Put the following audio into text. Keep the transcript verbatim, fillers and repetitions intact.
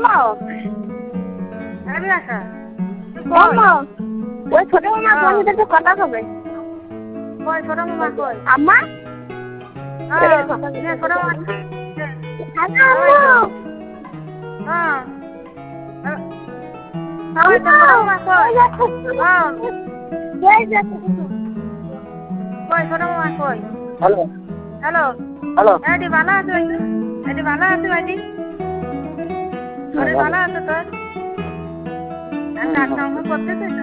বললো আমি আসা বললো ওই ছোট মামা ফোন দিতে একটু কথা হবে কই ছোট মামা কই আম্মা হ্যাঁ ছোট মামা হ্যালো আম্মু হ্যাঁ আম্মু ছোট মামা কই হ্যাঁ কই যাচ্ছে কই ছোট মামা কই হ্যালো হ্যালো হ্যালো এডি ভালো আছো এডি এডি ভালো আছো এডি আরে ভালো আছো তোর আর কাজ কাম করতেছিস